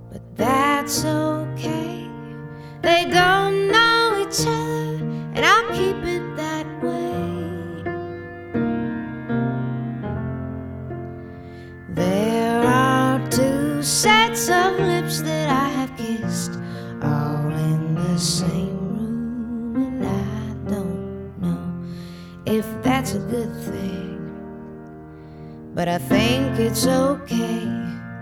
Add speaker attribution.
Speaker 1: but that's okay. They don't know each other, and I'll keep it that way. There are two sets of lips that I have kissed, all in the same room, and I don't know if that's a good thing, but I think it's okay.